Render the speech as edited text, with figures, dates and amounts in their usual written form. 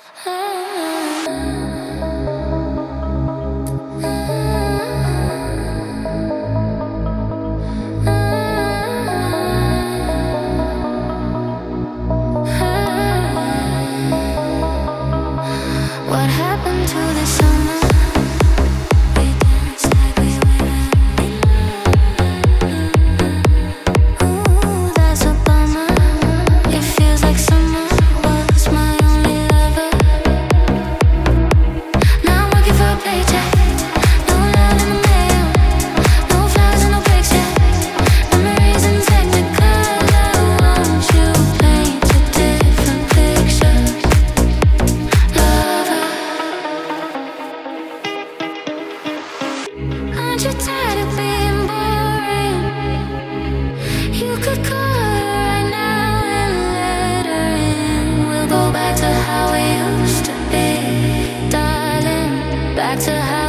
What happened to the summer? Aren't you tired of being boring? You could call her right now and let her in. We'll go back to how we used to be, darling. Back to how